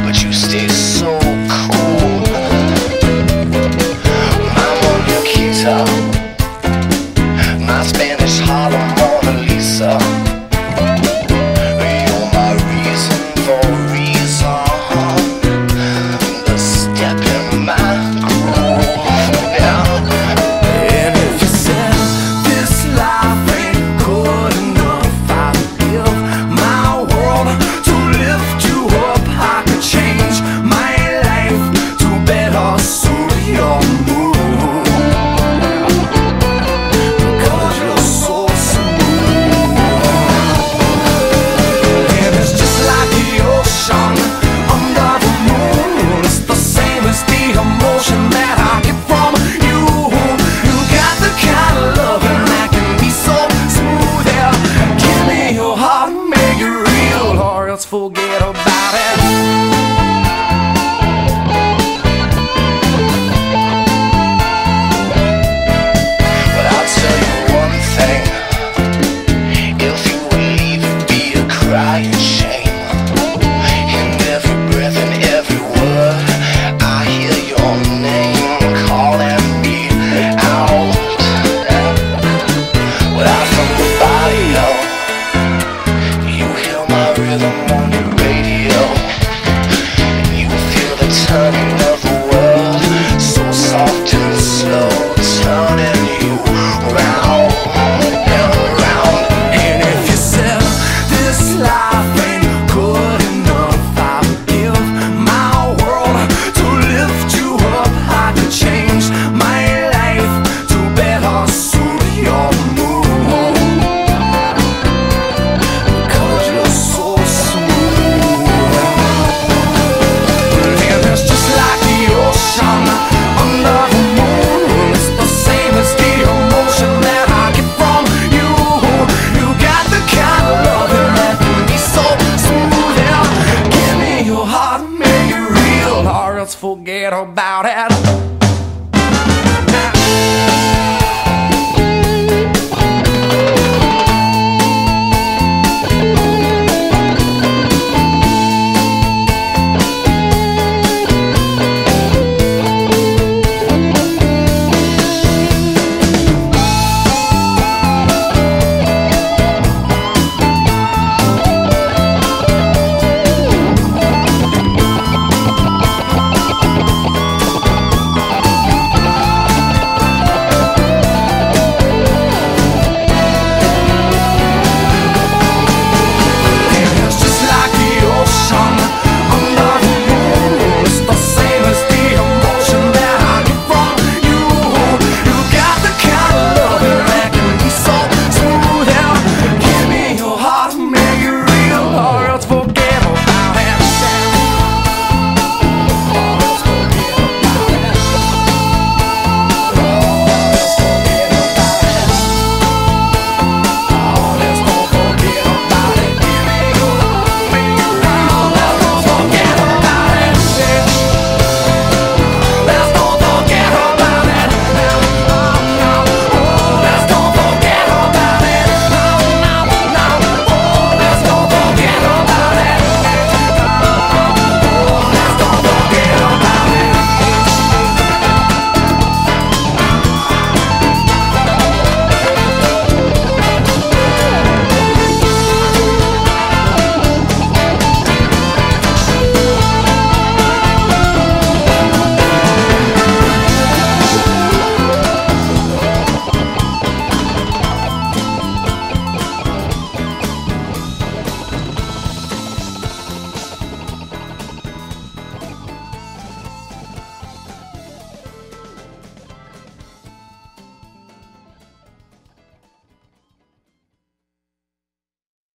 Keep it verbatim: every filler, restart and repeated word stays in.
but you stay so cool. My Mona Lisa, my Spanish Harlem Mona Lisa. You're my reason for reason, the step in my groove. Yeah. And if you said this life ain't good enough, I'd give my world to lift you up. I could change my life to better suit your mood, because you're so smooth. And it's just like the ocean under the moon. It's the same as the emotion that I get from you. You got the kind of loving that can be so smooth. Yeah, give me your heart, make it real, or else forget about it. But I'll tell you one thing, if you would leave, it'd be a crying shame. In every breath and every word, I hear your name calling me out. Without from the body, you hear my rhythm on your radio, and you feel the turning of the world, so soft and slow, turning you round and round. And if you said this life ain't good enough, I would give my world to lift you up. I could change my life to better suit your mood, because you're so smooth. And it's just like the ocean under the moon. It's the same as the emotion that I get from you. You got the kind of loving that can be so smooth. Yeah, give me your heart, make it real, or else forget about it.